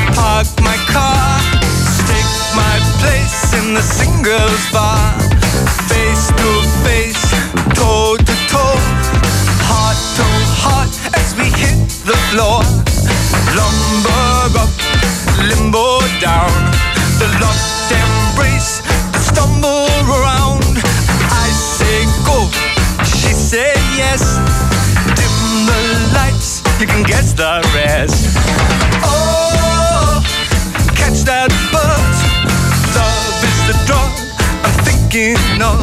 park my car, stake my place in the singles bar. Face to face, toe to toe, heart to heart as we hit the floor. Lumber up, limbo down, the locked embrace, the stumble around. I say go, she say yes. Dim the lights, you can guess the rest. Oh, catch that buzz. Love is the drug I'm thinking of.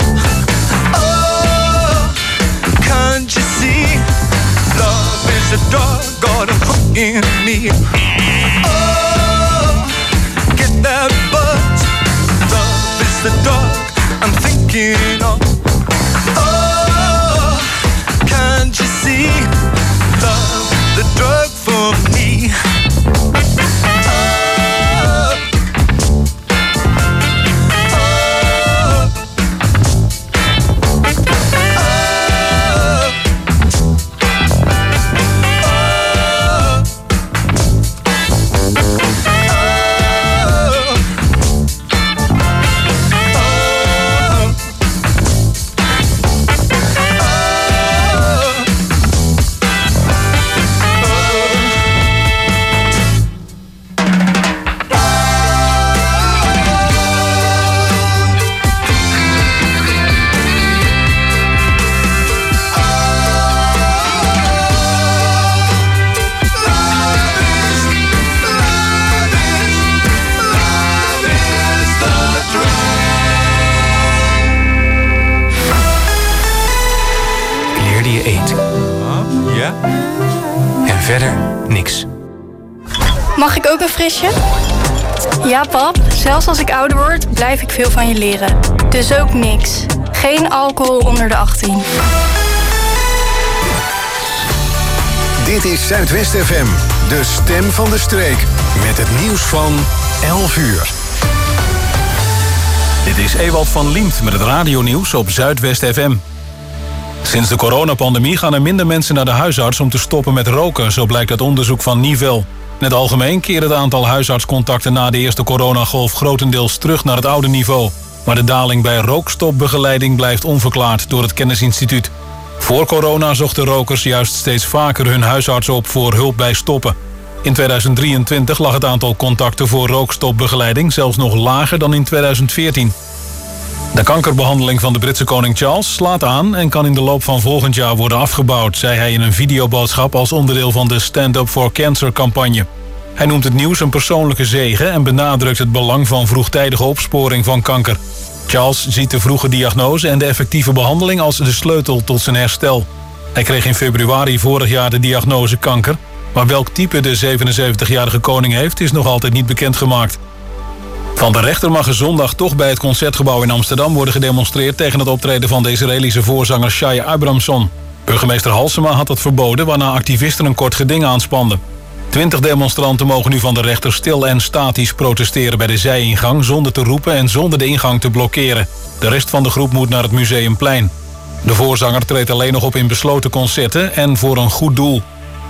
Oh, can't you see? Love is the drug, got a hook in me. Oh, get that buzz. Love is the drug I'm thinking of. Oh, can't you see? Love, the drug for me. Verder niks. Mag ik ook een frisje? Ja, pap. Zelfs als ik ouder word, blijf ik veel van je leren. Dus ook niks. Geen alcohol onder de 18. Dit is Zuidwest FM, de stem van de streek. Met het nieuws van 11 uur. Dit is Ewald van Liemt met het radionieuws op Zuidwest FM. Sinds de coronapandemie gaan er minder mensen naar de huisarts om te stoppen met roken, zo blijkt uit onderzoek van Nivel. In het algemeen keert het aantal huisartscontacten na de eerste coronagolf grotendeels terug naar het oude niveau. Maar de daling bij rookstopbegeleiding blijft onverklaard door het Kennisinstituut. Voor corona zochten rokers juist steeds vaker hun huisarts op voor hulp bij stoppen. In 2023 lag het aantal contacten voor rookstopbegeleiding zelfs nog lager dan in 2014. De kankerbehandeling van de Britse koning Charles slaat aan en kan in de loop van volgend jaar worden afgebouwd, zei hij in een videoboodschap als onderdeel van de Stand Up for Cancer-campagne. Hij noemt het nieuws een persoonlijke zege en benadrukt het belang van vroegtijdige opsporing van kanker. Charles ziet de vroege diagnose en de effectieve behandeling als de sleutel tot zijn herstel. Hij kreeg in februari vorig jaar de diagnose kanker, maar welk type de 77-jarige koning heeft is nog altijd niet bekendgemaakt. Van de rechter mag er zondag toch bij het Concertgebouw in Amsterdam worden gedemonstreerd tegen het optreden van de Israëlische voorzanger Shai Abrahamson. Burgemeester Halsema had dat verboden, waarna activisten een kort geding aanspanden. 20 demonstranten mogen nu van de rechter stil en statisch protesteren bij de zijingang zonder te roepen en zonder de ingang te blokkeren. De rest van de groep moet naar het Museumplein. De voorzanger treedt alleen nog op in besloten concerten en voor een goed doel.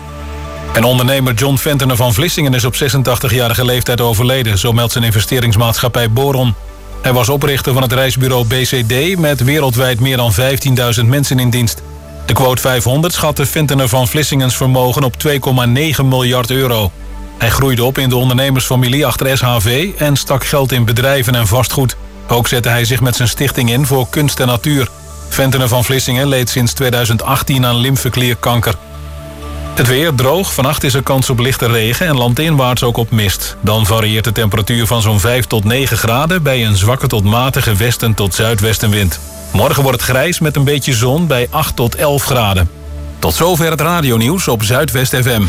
En ondernemer John Ventenen van Vlissingen is op 86-jarige leeftijd overleden, zo meldt zijn investeringsmaatschappij Boron. Hij was oprichter van het reisbureau BCD met wereldwijd meer dan 15.000 mensen in dienst. De quote 500 schatte Ventenen van Vlissingens vermogen op 2,9 miljard euro. Hij groeide op in de ondernemersfamilie achter SHV en stak geld in bedrijven en vastgoed. Ook zette hij zich met zijn stichting in voor kunst en natuur. Ventenen van Vlissingen leed sinds 2018 aan lymfeklierkanker. Het weer droog, vannacht is er kans op lichte regen en landinwaarts ook op mist. Dan varieert de temperatuur van zo'n 5 tot 9 graden... bij een zwakke tot matige westen tot zuidwestenwind. Morgen wordt het grijs met een beetje zon bij 8 tot 11 graden. Tot zover het radionieuws op Zuidwest FM.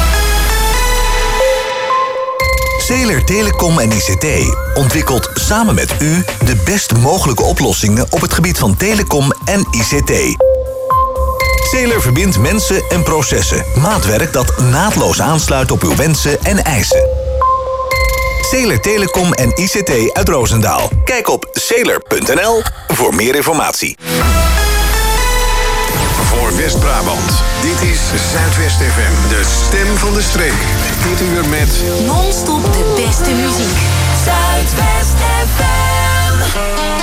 Zeeler Telecom en ICT ontwikkelt samen met u de best mogelijke oplossingen op het gebied van telecom en ICT. Zeeler verbindt mensen en processen. Maatwerk dat naadloos aansluit op uw wensen en eisen. Zeeler Telecom en ICT uit Roosendaal. Kijk op zeeler.nl voor meer informatie. voor West-Brabant. Dit is Zuidwest FM, de stem van de streek. Dit uur met non-stop de beste muziek. Zuidwest FM.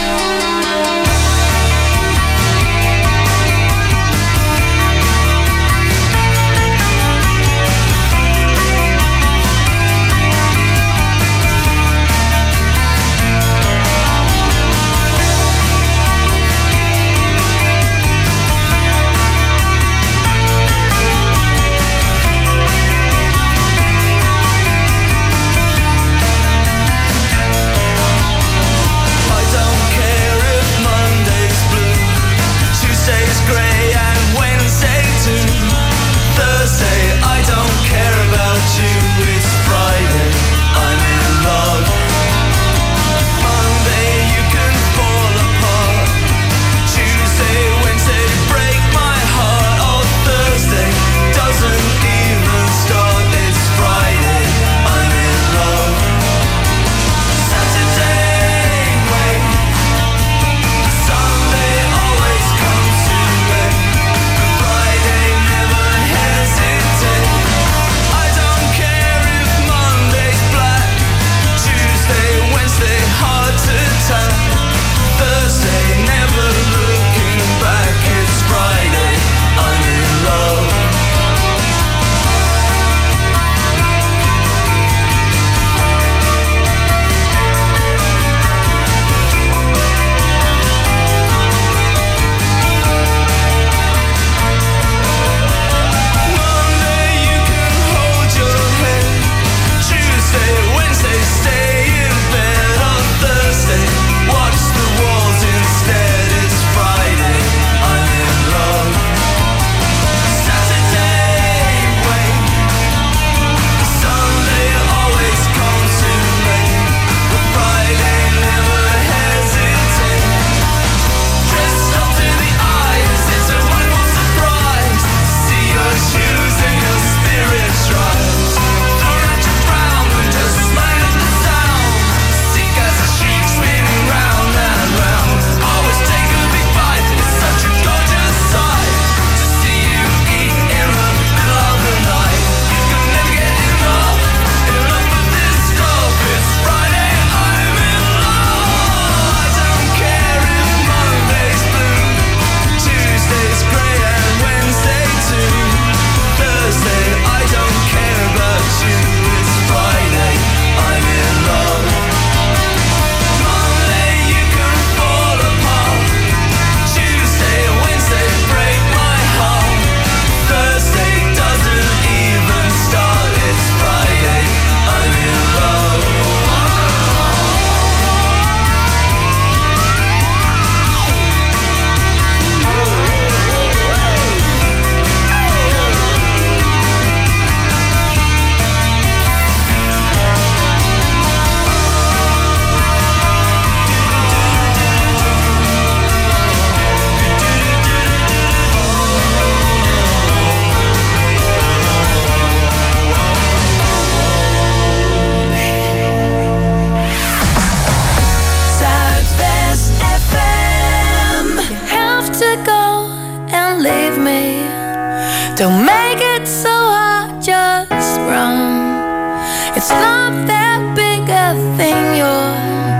Don't make it so hard, just run. It's not that big a thing, you're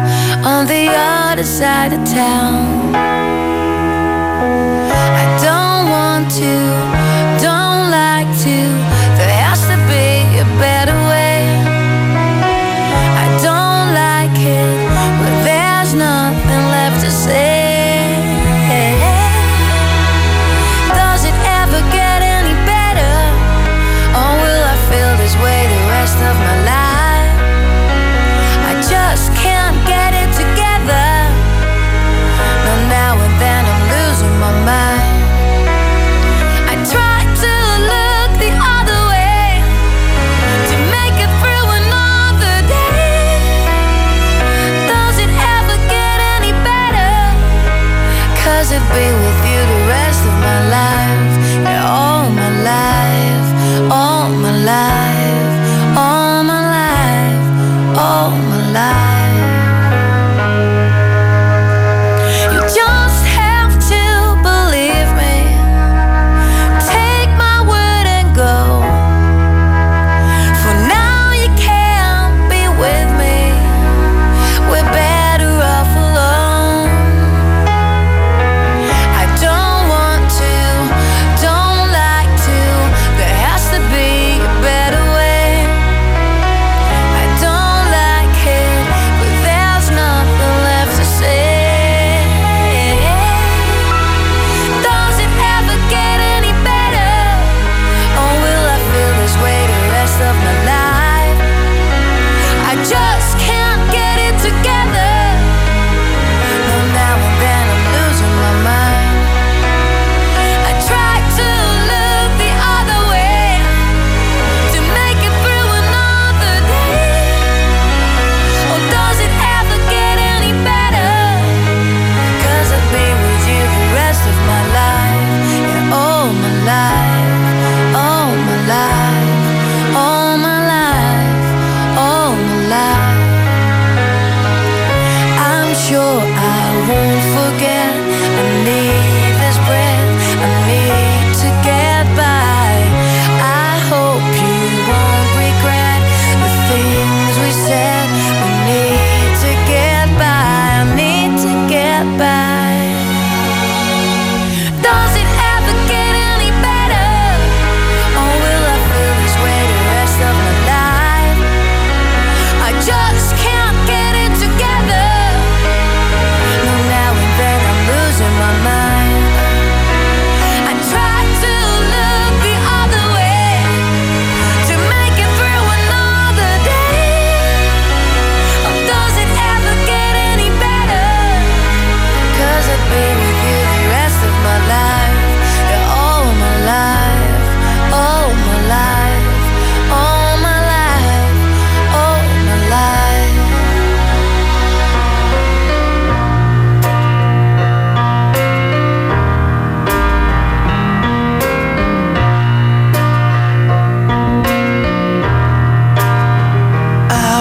on the other side of town. I don't want to, don't like to, there has to be a better way. I don't like it, but there's nothing left to say. Of my life, I just can't get it together. No, now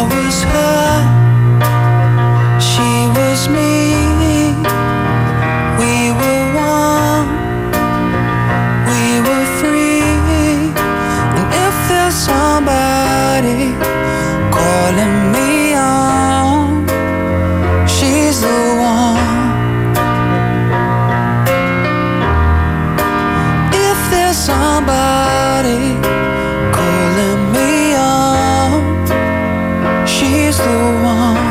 was her, she was me. We were one, we were free. And if there's somebody calling me on, she's the one. If there's somebody calling me on, she's the one.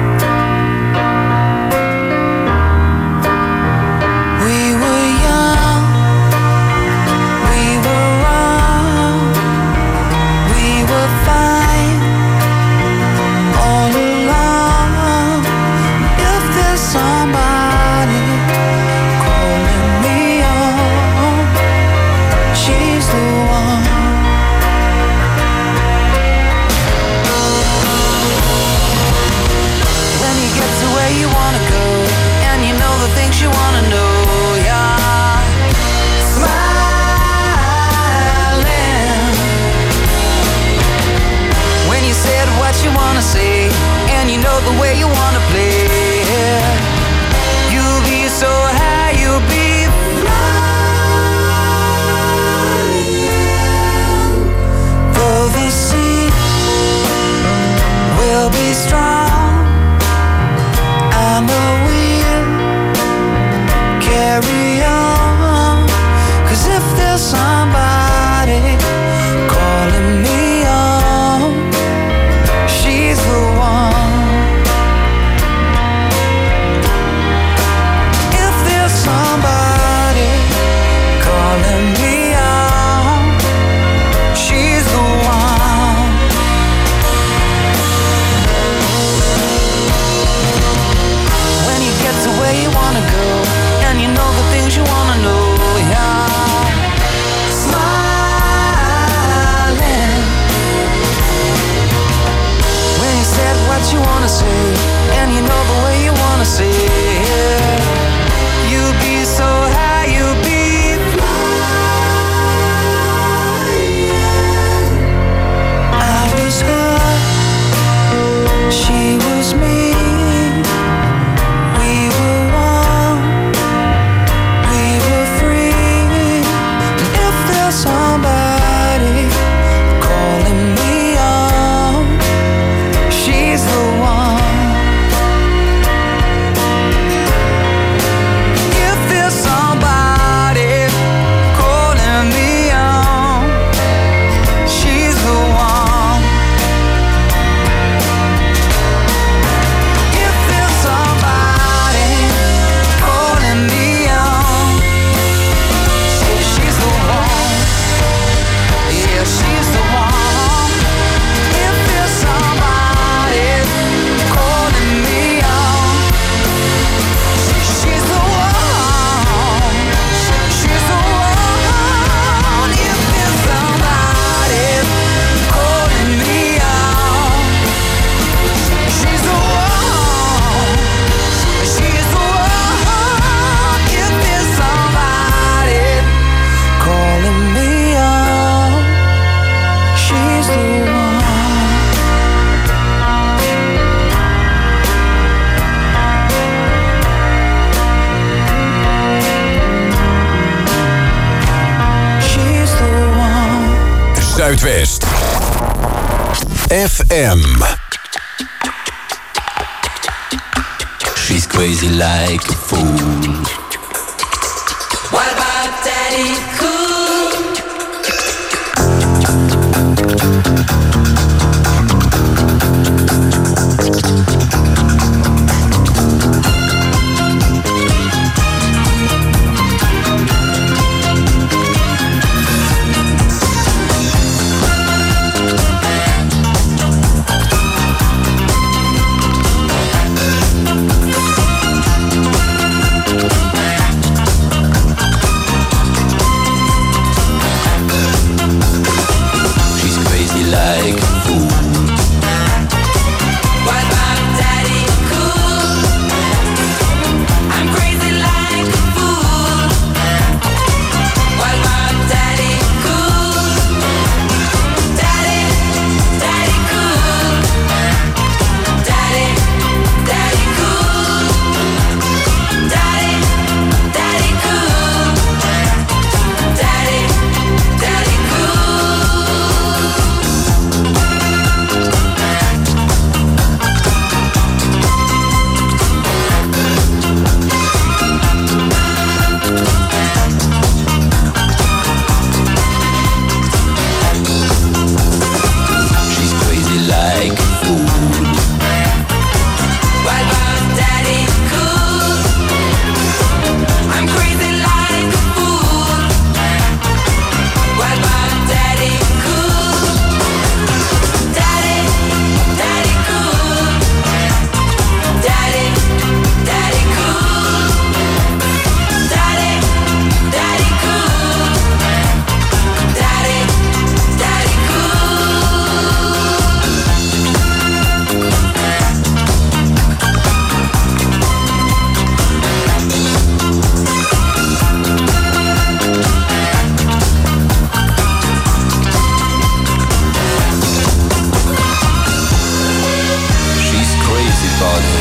We were young, we were wrong, we were fine all along. If there's somebody calling me on, she's the one. When you get to where you wanna go, and you know the things you wanna know, yeah. Smiling. When you said what you wanna say, and you know the way you wanna play, you'll be so high, you'll be flying. Though the sea will be strong, I know we'll carry on. 'Cause if there's somebody calling me on, she's the one. If there's somebody calling me on, she's the one. When you get to where you wanna go, and you know the things you wanna know, yeah. Smiling. When you said what you wanna say, and you know the way you wanna say it, you'll be so high, you'll be flying. I was her, she was me. We were one, we were free. And if there's somebody calling me on, she's the one. If there's somebody calling me on, she's the one. If there's somebody calling me on, she's the one. Yeah, she's the one. If there's somebody calling me on, she's the one. She's the one. If there's somebody calling me on, she's the one. She's the one. If there's somebody calling me on, she's the one. She's the one. Zuidwest FM. She's crazy like a fool. What about Daddy Cool?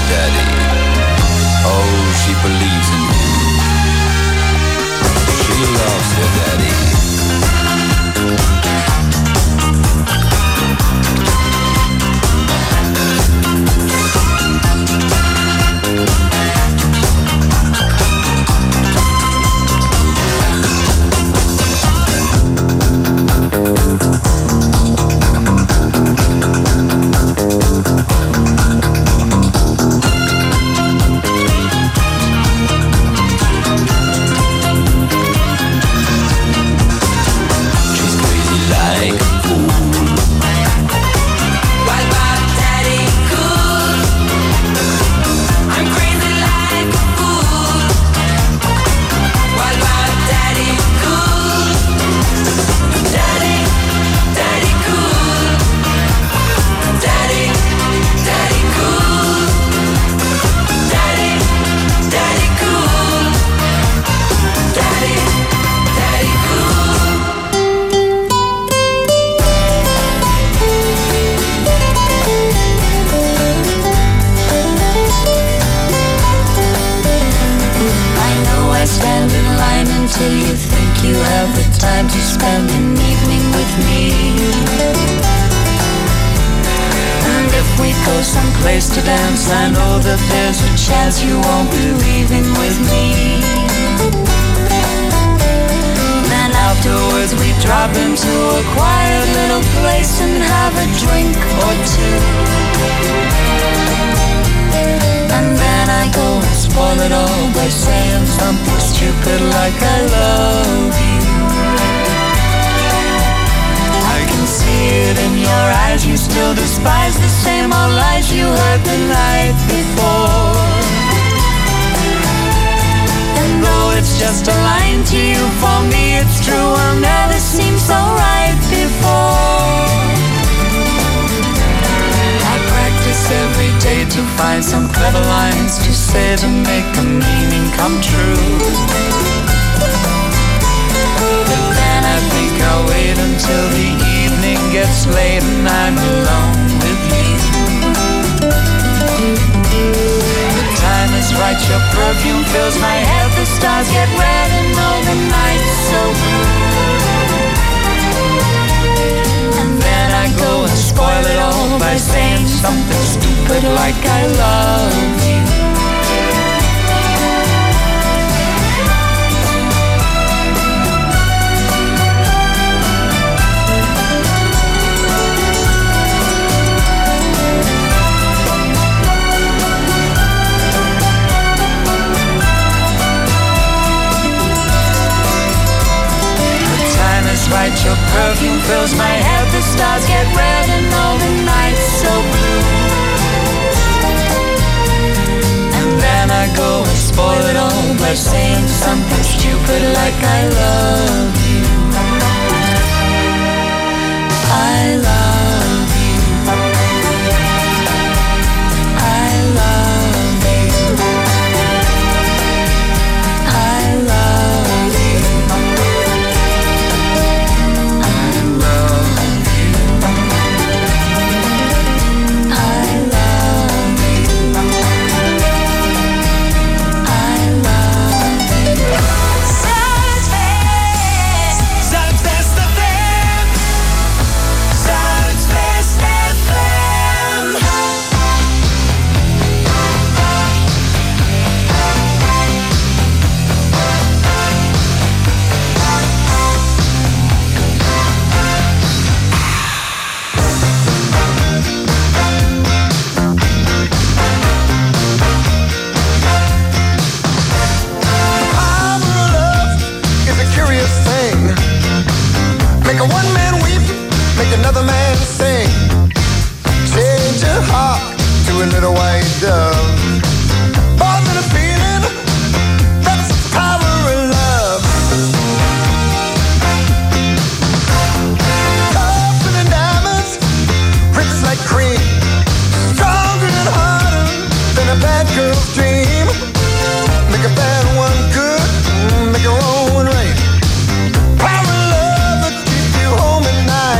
daddy. Oh, she believes in him. She loves her daddy.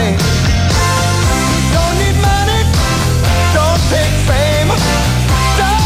Don't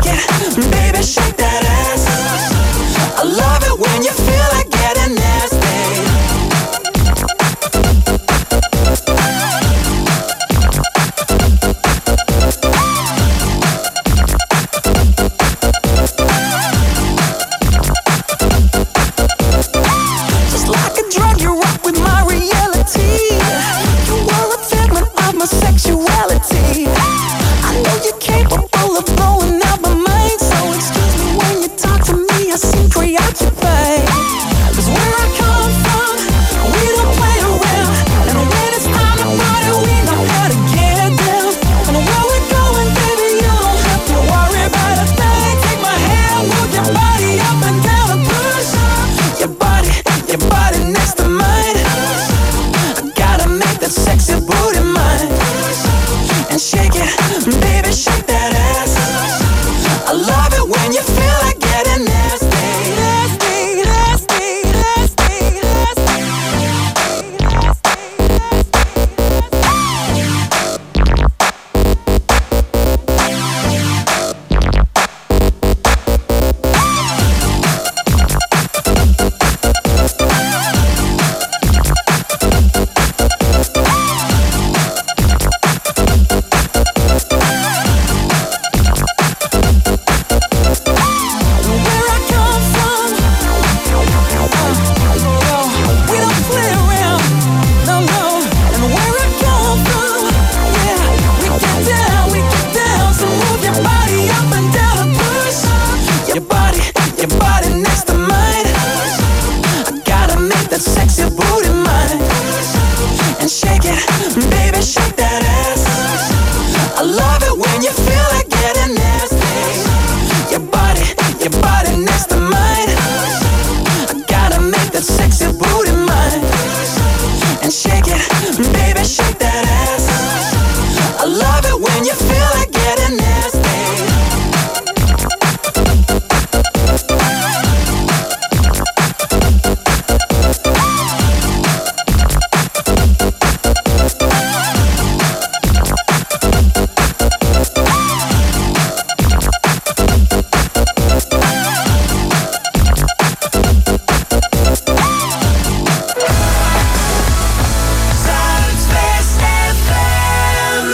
shake it, baby, shake that ass. I love it when you feel like getting nasty. Just like a drug, you rock with my reality. You are a figment of my sexuality. I know you're capable of blowing out my mind, so excuse me when you talk to me, I seem preoccupied. 'Cause where I come from, we don't play around. And when it's time to party, we know how to get down. And where we're going, baby, you don't have to worry about a thing. Take my hand, move your body up and down and push your body next to mine. I gotta make that sexy booty mine. And shake it, baby, shake that ass. I love it when you feel like getting nasty. Nasty, nasty, nasty, nasty, where I come from, we don't play around, no, no. And where I come from, yeah, we get down, so move your body up and down and push your body next to mine. I gotta make that sexy booty mine. And shake it, baby, shake that ass. I love it when you feel like getting nasty. Your body next to mine. I gotta make that sexy booty mine. And shake it, baby, shake that ass. I love it when you feel like getting nasty. Zuidwest FM.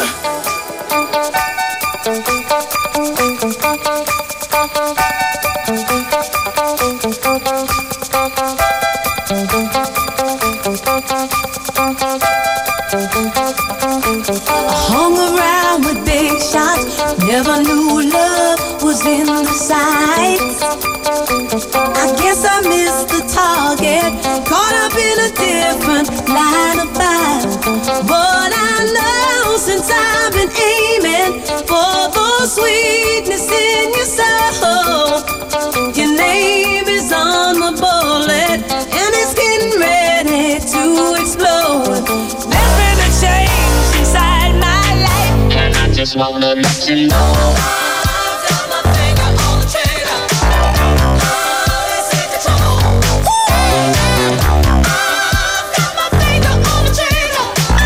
Hung around with big shots, never knew love was in the sights. I guess I missed the target, caught up in a different line of fire. But I know since I've been aiming for the sweetness in your soul, your name is on the bullet and it's getting ready to explode. There's been a change inside my life, and I just wanna let you know. I've got my finger on the trigger. This is the trouble. I've got my finger on the trigger.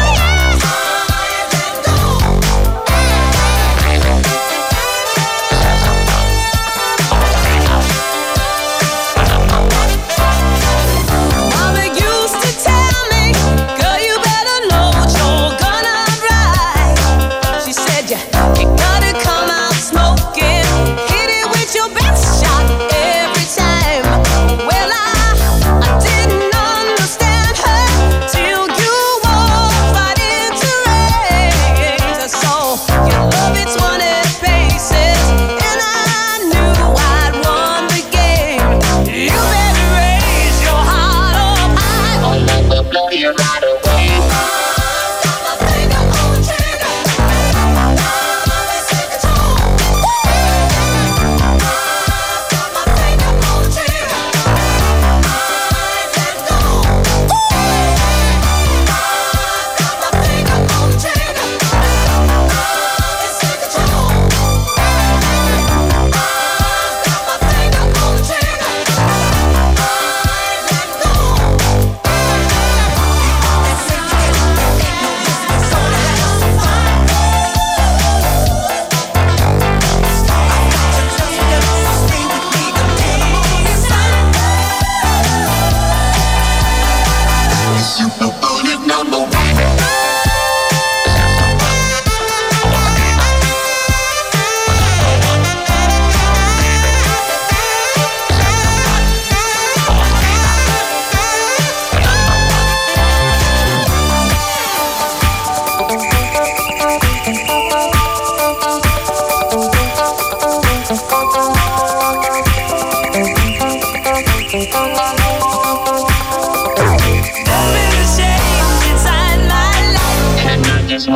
Let go. Mama used to tell me, girl, you better load your gun up right. She said you gotta come out smoking.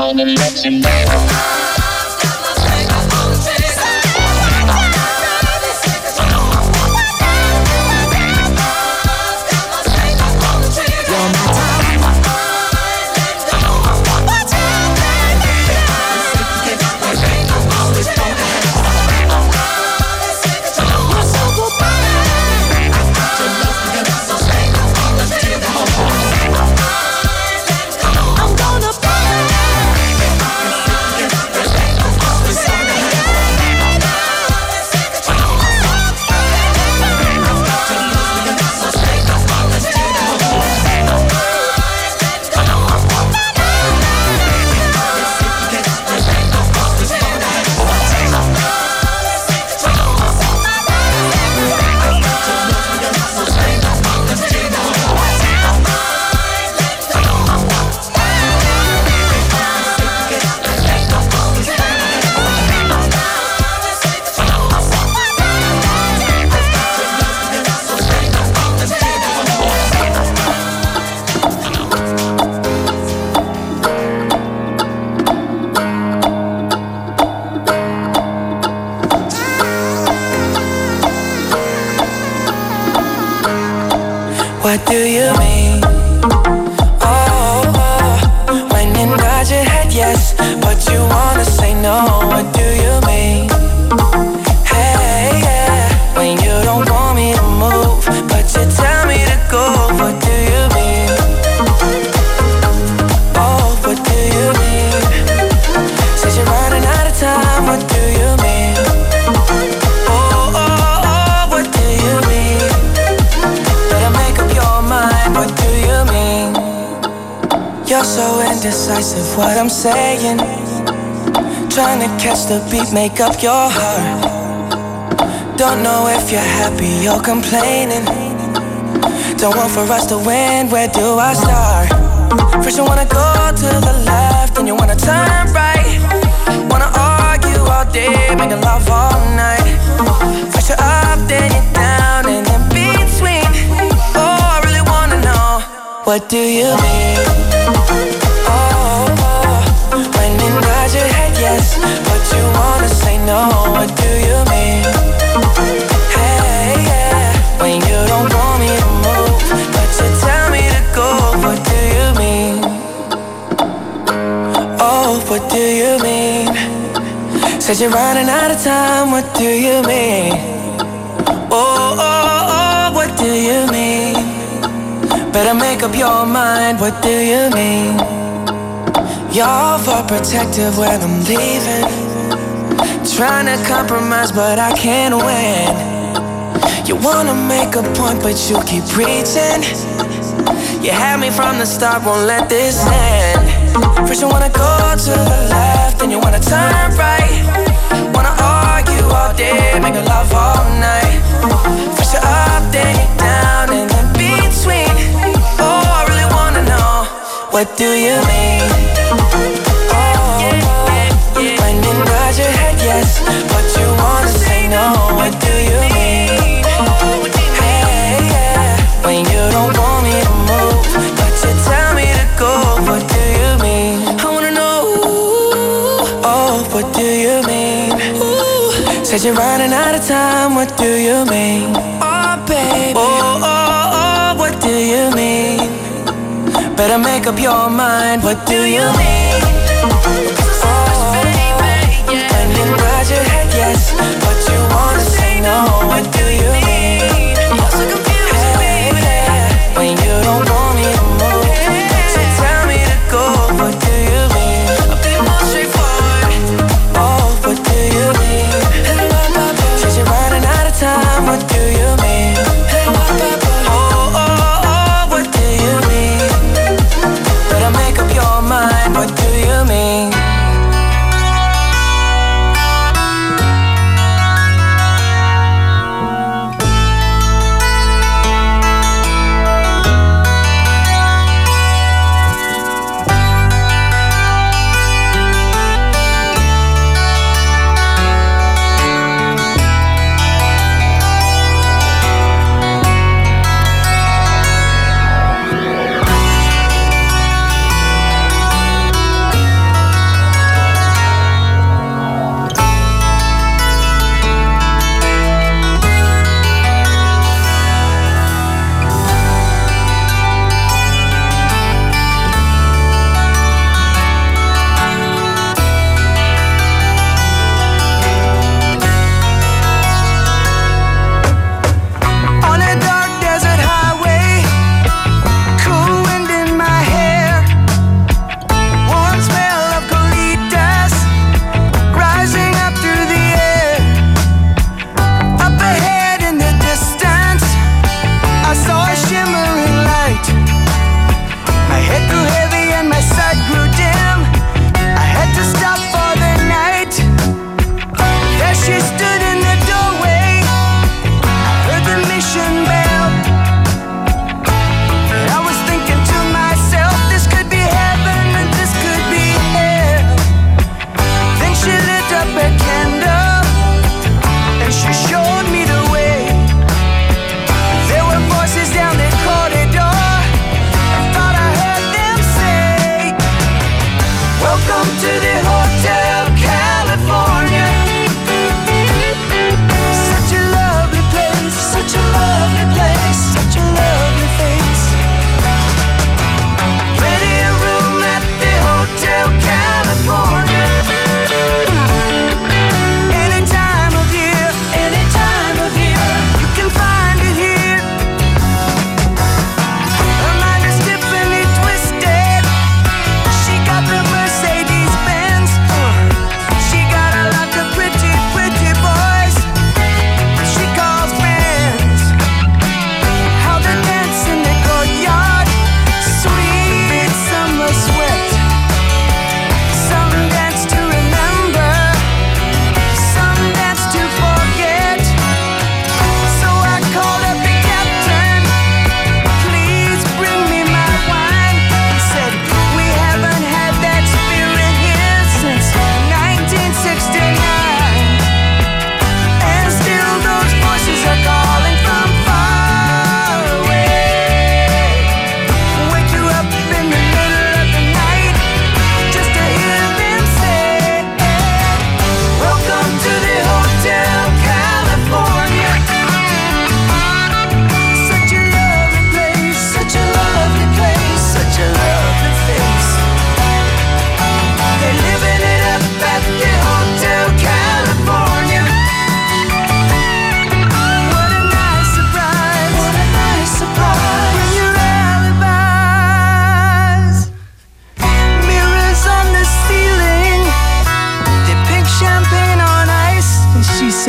down and lets him know. What do you mean? Oh, when you nod your head yes, but you wanna say no. What do you mean? Hey, yeah, when you don't want me to move, but you tell me to go. What do you mean? Oh, what do you mean? Says you're running out of time. What do you mean? You're so indecisive, what I'm saying. Trying to catch the beat, make up your heart. Don't know if you're happy or complaining. Don't want for us to win, where do I start? First you wanna go to the left, then you wanna turn right. Wanna argue all day, making love all night. First you're up, then you're down, and in between. Oh, I really wanna know, what do you mean? When you nod your head yes, but you wanna say no. What do you mean? Hey, yeah, when you don't want me to move, but you tell me to go. What do you mean? Oh, what do you mean? Said you're running out of time. What do you mean? Oh, what do you mean? Better make up your mind. What do you mean? You're overprotective when I'm leaving. Trying to compromise, but I can't win. You wanna make a point, but you keep preaching. You had me from the start, won't let this end. First you wanna go to the left, then you wanna turn right. Wanna argue all day, making love all night. First you're up, then you're down, and in between. Oh, I really wanna know, what do you mean? When you nod your head yes, but you wanna say no. What do you mean? Hey, yeah, when you don't want me to move, but you tell me to go. What do you mean? I wanna know. Oh, what do you mean? Said you're running out of time. What do you mean? Oh, baby. Oh, what do you mean? Better make up your mind. What do you mean? When you nod your head yes, but you wanna say no. What do you mean? You're so confused, baby. When you don't want me to move, but you tell me to go. What do you mean? I'll be more straightforward. Oh, what do you mean? Says you're running out of time. What do you mean? Oh, what do you mean? Better make up your mind. What do you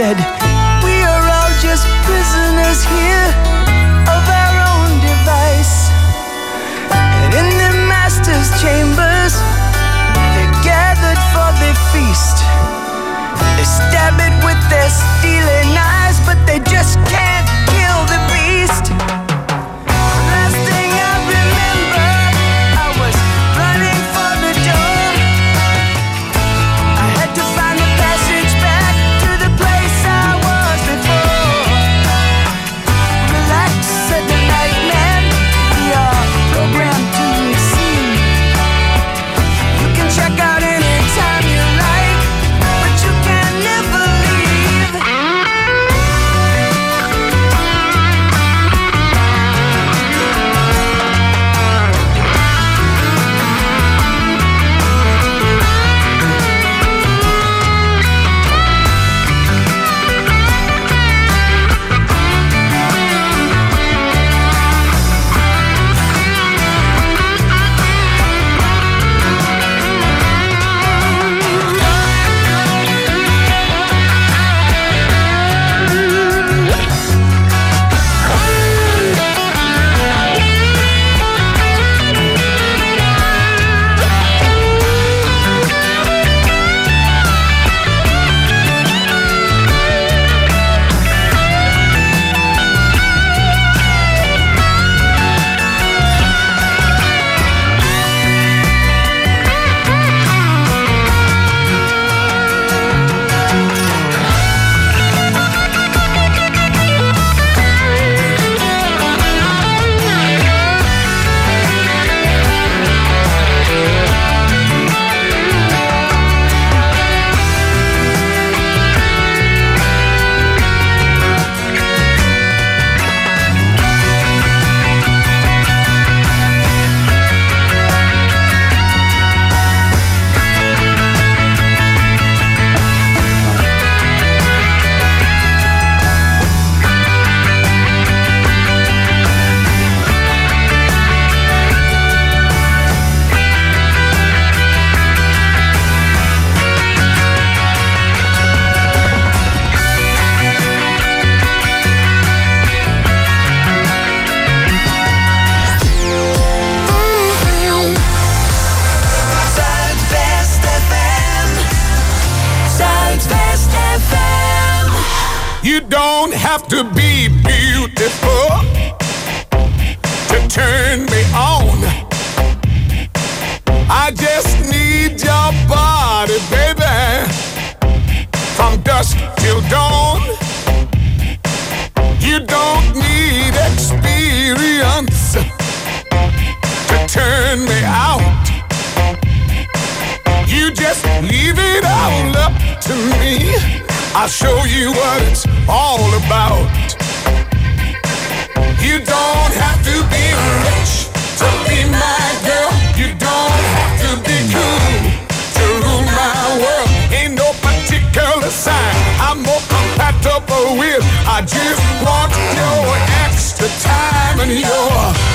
said, we are all just prisoners here of our own device. And in the master's chambers, they gathered for the feast. They stab it with their stealing eyes, but they just can't kill the beast. Last thing I remember, I was running for the door. I had to find the passage back to the place I was before. Relax, said the night man, we are programmed to receive. You can check out anytime you like, but you can never leave. You don't have to be beautiful to turn me on. I just need your body, baby, from dusk till dawn. You don't need experience to turn me out. You just leave it all up to me. I'll show you what it's all about. You don't have to be rich to be my girl. You don't have to be cool to rule my world. Ain't no particular sign I'm more compatible with. I just want your extra time and your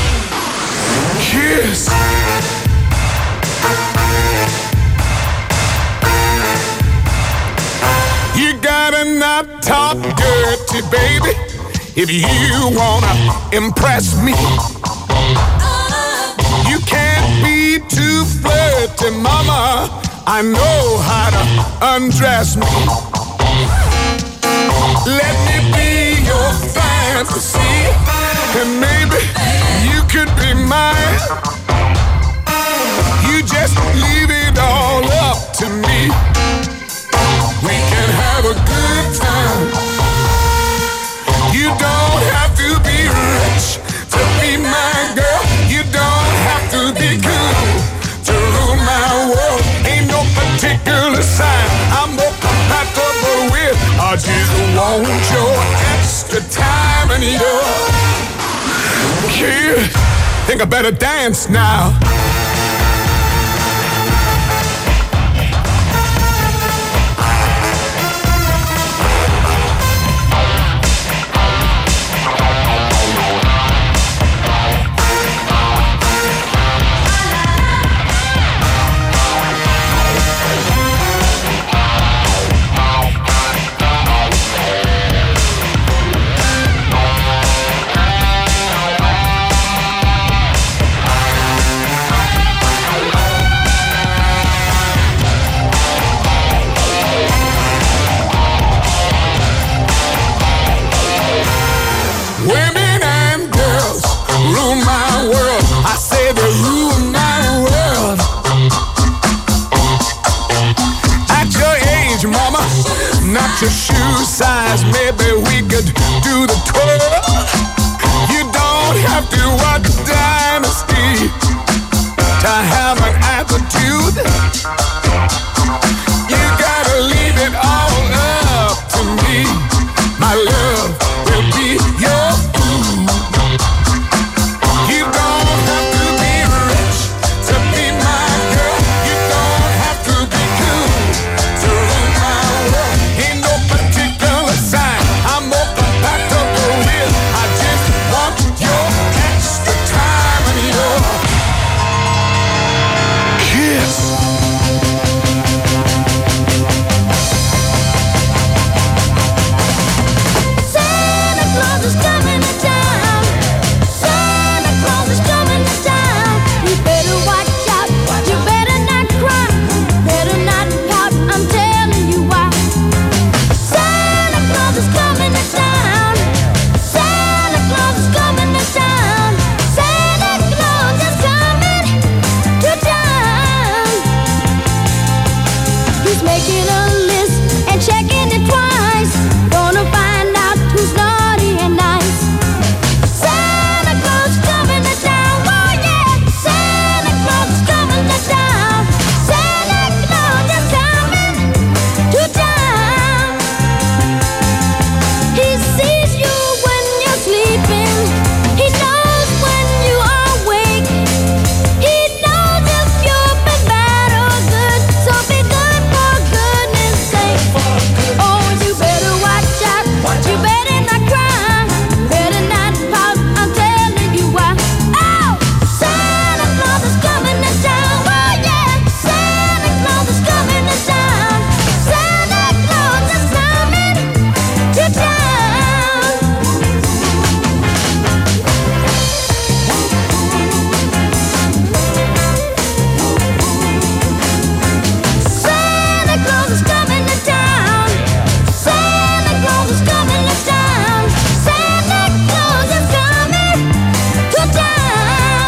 kiss. You gotta not talk dirty, baby, if you wanna impress me. You can't be too flirty, mama. I know how to undress me. Let me be your fantasy, and maybe you could be mine. You just leave it all up to me. We can have a good time. You don't have to be rich to be my girl. You don't have to be cool to rule my world. Ain't no particular sign I'm more compatible with. I just want your extra time and your kiss. Think I better dance now. shoe size, maybe we could do the tour. You don't have to watch Dynasty to have an attitude. You gotta leave it all up to me. My love will be your food. You don't have to be rich to be my girl. You don't have to be cool to rule my world. Ain't no particular sign I'm more compatible with. I just want your extra time and your kiss. Santa Claus is coming to town. Santa Claus is coming to town. You better watch out. You better not cry. Better not pout. I'm telling you why. Santa Claus is coming to town. Santa Claus is coming to town. Santa Claus is coming to town. He's making a list and checking it twice. Gonna find out who's naughty and nice. Santa Claus is coming to town. Oh yeah, Santa Claus is coming to town. Santa Claus is coming to town. He sees you when you're sleeping. He knows when you are awake. He knows if you've been bad or good. So be good for goodness sake. Oh, you better watch out. You better not cry. Better not pout. I'm telling you why. Oh, Santa Claus is coming to town. Oh yeah, Santa Claus is coming to town. Santa Claus is coming to town. Santa Claus is coming to town. Santa Claus is coming to town. Santa Claus is coming to town.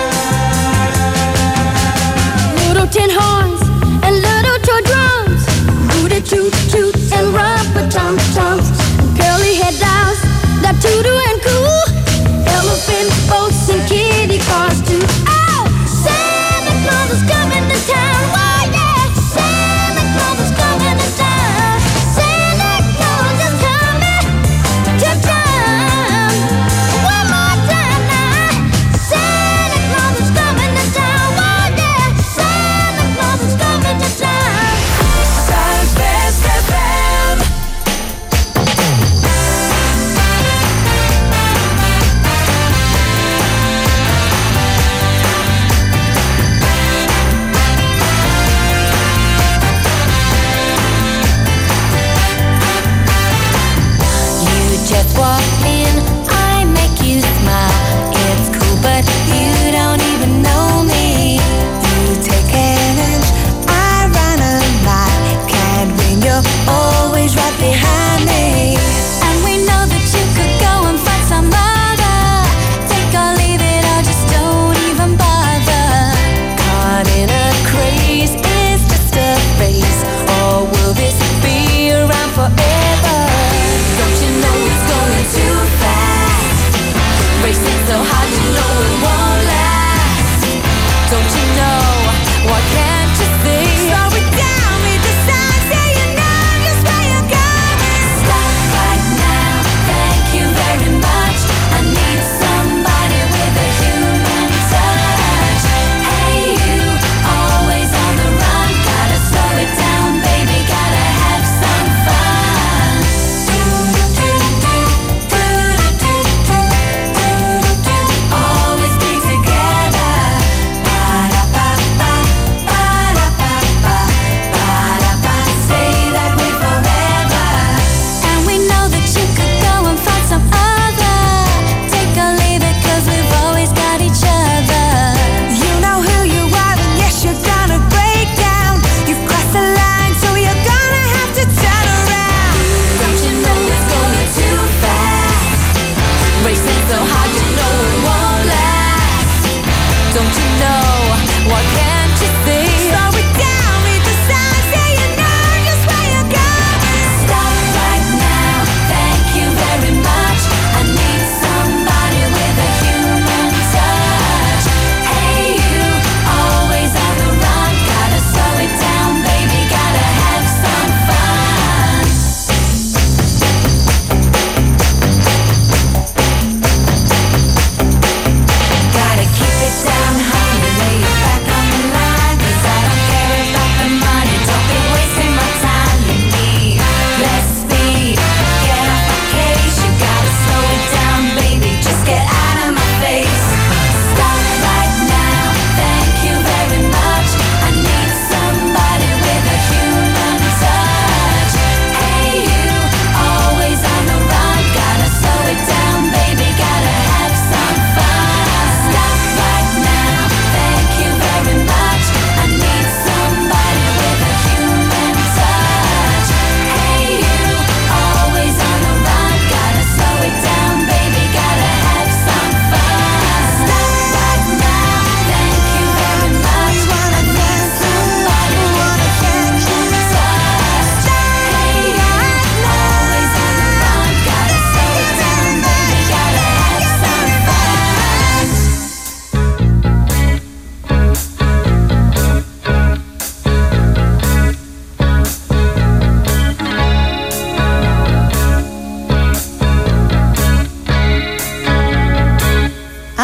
Little tin horns and little toy drums, booty toot toot and rubber tum tums, curly head dolls that toodle and coo, elephant boats and kitty cars too. Oh, Santa Claus is coming to town. Oh yeah, Santa Claus is coming to town. Santa Claus is coming to town. One more time now. Santa Claus is coming to town. Oh yeah, Santa Claus is coming to town. Zuidwest FM.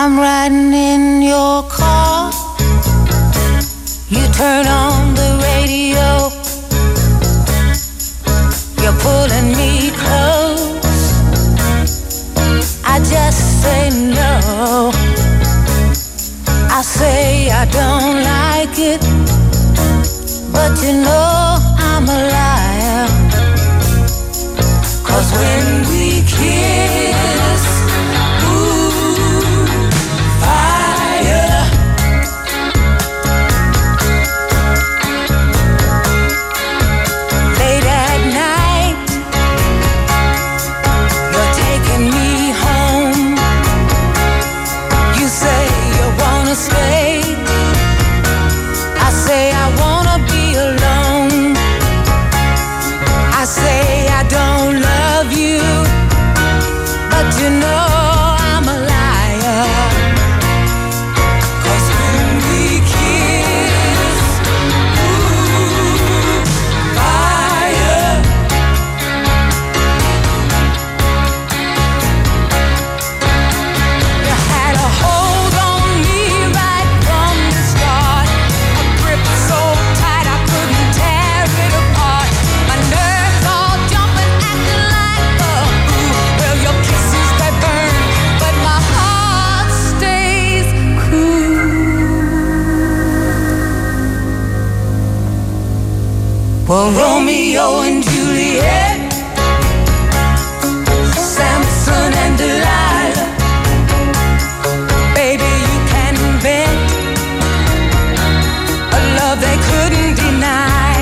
I'm riding in your car. You turn on the radio. You're pulling me close. I just say no. I say I don't like it, but you know I'm a liar. 'Cause when we kiss, ooh, fire. Late at night, you're taking me home. You say you wanna stay. I say I wanna be alone. I say I don't love you, but you know I'm a liar. 'Cause when we kiss, ooh, fire. You had a hold on me right from the start, a grip so tight I couldn't tear it apart. My nerves all jumping, acting like well, your kisses they burn, but my heart stays cool. Well, Romeo and Juliet, Samson and Delilah, baby, you can bet a love they couldn't deny.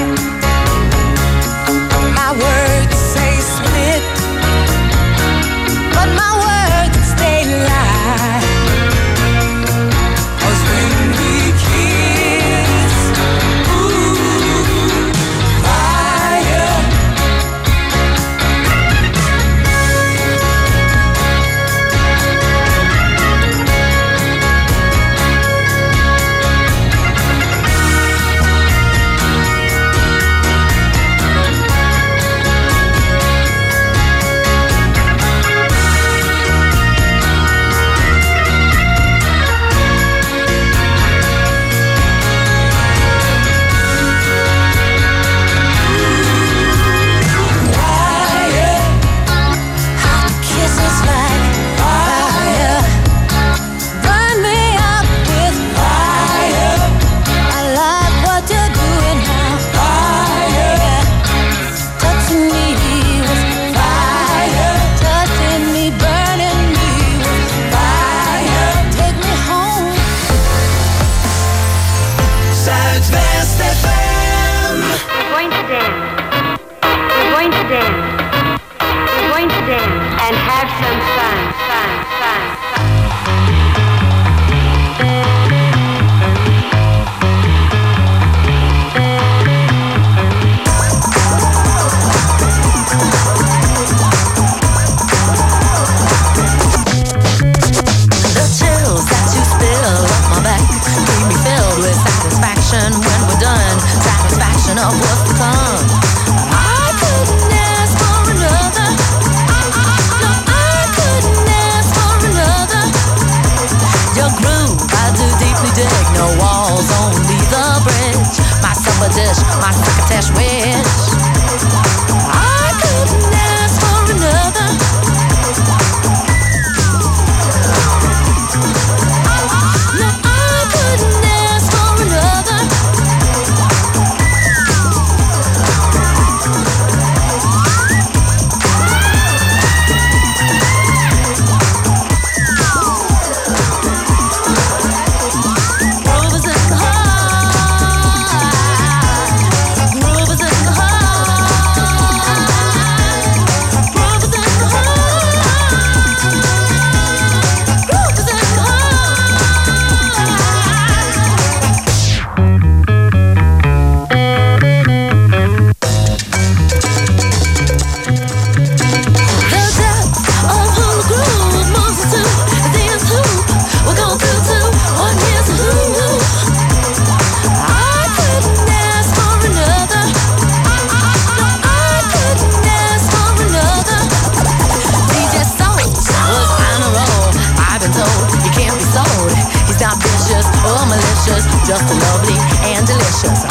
My words say split, but my words stay lie. 'Cause when we kiss, ooh, fire. Groove is in the heart. just lovely and delicious.